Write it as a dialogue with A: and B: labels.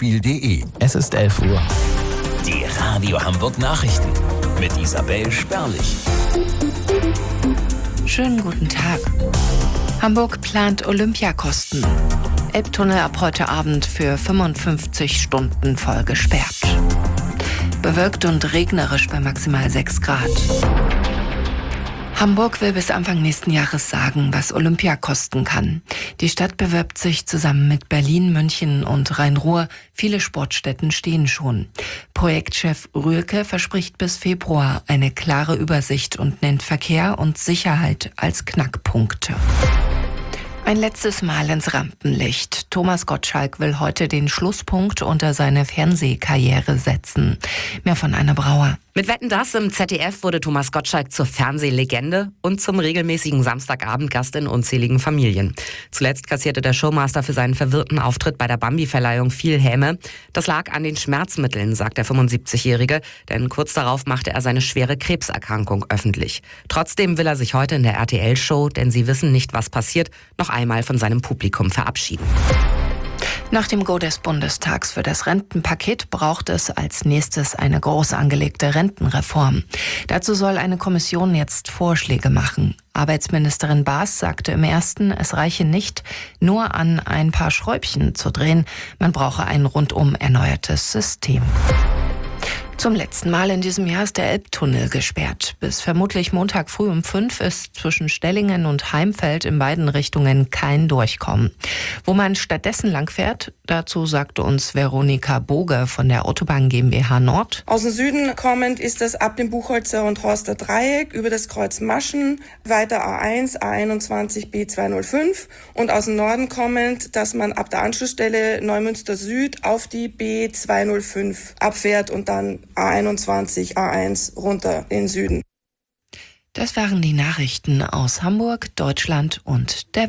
A: tagesspiel.de.
B: Es ist 11 Uhr.
C: Die Radio Hamburg Nachrichten mit Isabel Spärlich.
D: Schönen guten Tag. Hamburg plant Olympiakosten. Elbtunnel ab heute Abend für 55 Stunden voll gesperrt. Bewölkt und regnerisch bei maximal 6 Grad. Hamburg will bis Anfang nächsten Jahres sagen, was Olympia kosten kann. Die Stadt bewirbt sich zusammen mit Berlin, München und Rhein-Ruhr. Viele Sportstätten stehen schon. Projektchef Rühlke verspricht bis Februar eine klare Übersicht und nennt Verkehr und Sicherheit als Knackpunkte. Ein letztes Mal ins Rampenlicht. Thomas Gottschalk will heute den Schlusspunkt unter seine Fernsehkarriere setzen. Mehr von Anne Brauer.
E: Mit Wetten, dass im ZDF wurde Thomas Gottschalk zur Fernsehlegende und zum regelmäßigen Samstagabendgast in unzähligen Familien. Zuletzt kassierte der Showmaster für seinen verwirrten Auftritt bei der Bambi-Verleihung viel Häme. Das lag an den Schmerzmitteln, sagt der 75-Jährige, denn kurz darauf machte er seine schwere Krebserkrankung öffentlich. Trotzdem will er sich heute in der RTL-Show, denn sie wissen nicht, was passiert, noch einmal von seinem Publikum verabschieden.
D: Nach dem Go des Bundestags für das Rentenpaket braucht es als nächstes eine groß angelegte Rentenreform. Dazu soll eine Kommission jetzt Vorschläge machen. Arbeitsministerin Baas sagte im ersten, es reiche nicht, nur an ein paar Schräubchen zu drehen. Man brauche ein rundum erneuertes System. Zum letzten Mal in diesem Jahr ist der Elbtunnel gesperrt. Bis vermutlich Montag früh um 5 ist zwischen Stellingen und Heimfeld in beiden Richtungen kein Durchkommen. Wo man stattdessen langfährt, dazu sagte uns Veronika Boge von der Autobahn GmbH Nord.
F: Aus dem Süden kommend ist das ab dem Buchholzer und Horster Dreieck über das Kreuz Maschen, weiter A1, A21, B205 und aus dem Norden kommend, dass man ab der Anschlussstelle Neumünster Süd auf die B205 abfährt und dann A21, A1 runter in den Süden.
D: Das waren die Nachrichten aus Hamburg, Deutschland und der Welt.